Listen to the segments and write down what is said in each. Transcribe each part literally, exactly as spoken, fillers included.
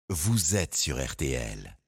vous êtes sur R T L.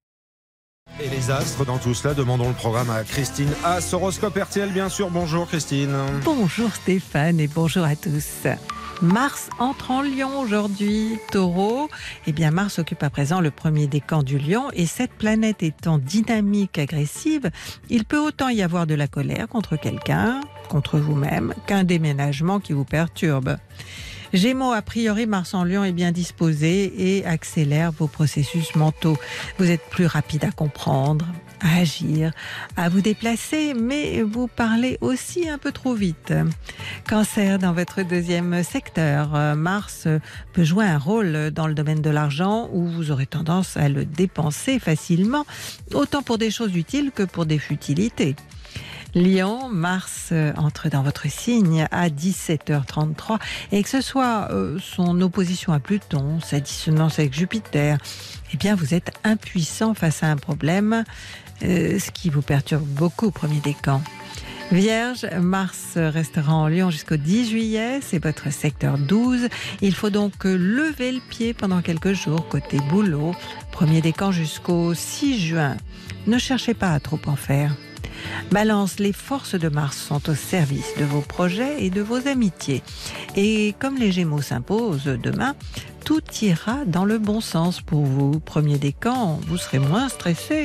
Et les astres dans tout cela, demandons le programme à Christine Haas, horoscope R T L bien sûr. Bonjour Christine. Bonjour Stéphane et bonjour à tous. Mars entre en Lion aujourd'hui. Taureau, eh bien Mars occupe à présent le premier décan du Lion et cette planète étant dynamique, agressive, il peut autant y avoir de la colère contre quelqu'un, contre vous-même, qu'un déménagement qui vous perturbe. Gémeaux, a priori, Mars en Lion est bien disposé et accélère vos processus mentaux. Vous êtes plus rapide à comprendre, à agir, à vous déplacer, mais vous parlez aussi un peu trop vite. Cancer, dans votre deuxième secteur, Mars peut jouer un rôle dans le domaine de l'argent où vous aurez tendance à le dépenser facilement, autant pour des choses utiles que pour des futilités. Lion, Mars entre dans votre signe à dix-sept heures trente-trois et que ce soit euh, son opposition à Pluton, sa dissonance avec Jupiter, eh bien vous êtes impuissant face à un problème, euh, ce qui vous perturbe beaucoup au premier décan. Vierge, Mars restera en Lion jusqu'au dix juillet, c'est votre secteur douze. Il faut donc lever le pied pendant quelques jours côté boulot, premier décan jusqu'au six juin. Ne cherchez pas à trop en faire. Balance, les forces de Mars sont au service de vos projets et de vos amitiés. Et comme les Gémeaux s'imposent demain, tout ira dans le bon sens pour vous. Premier décan, vous serez moins stressé.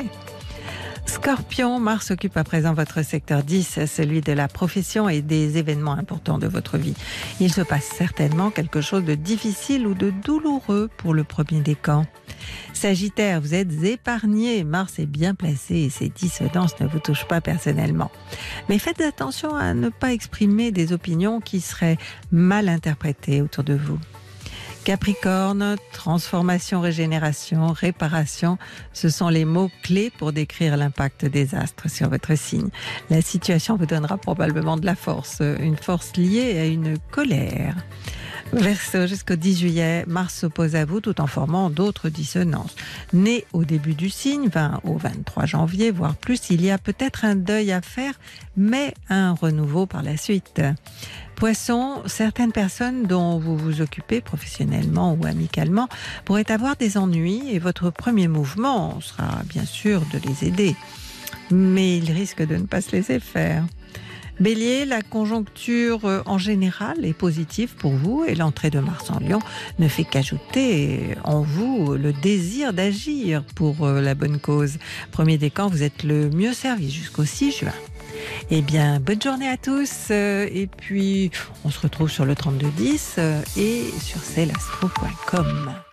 Scorpion, Mars occupe à présent votre secteur dix, celui de la profession et des événements importants de votre vie. Il se passe certainement quelque chose de difficile ou de douloureux pour le premier décan. Sagittaire, vous êtes épargné, Mars est bien placé et ses dissonances ne vous touchent pas personnellement. Mais faites attention à ne pas exprimer des opinions qui seraient mal interprétées autour de vous. Capricorne, transformation, régénération, réparation, ce sont les mots clés pour décrire l'impact des astres sur votre signe. La situation vous donnera probablement de la force, une force liée à une colère. Verseau, jusqu'au dix juillet, Mars s'oppose à vous tout en formant d'autres dissonances. Né au début du signe, vingt au vingt-trois janvier, voire plus, il y a peut-être un deuil à faire, mais un renouveau par la suite. Poisson, certaines personnes dont vous vous occupez professionnellement ou amicalement pourraient avoir des ennuis et votre premier mouvement sera bien sûr de les aider. Mais ils risquent de ne pas se laisser faire. Bélier, la conjoncture en général est positive pour vous et l'entrée de Mars en Lion ne fait qu'ajouter en vous le désir d'agir pour la bonne cause. Premier décan, vous êtes le mieux servi jusqu'au six juin. Eh bien, bonne journée à tous et puis on se retrouve sur le trente-deux dix et sur c'est l'astro point com.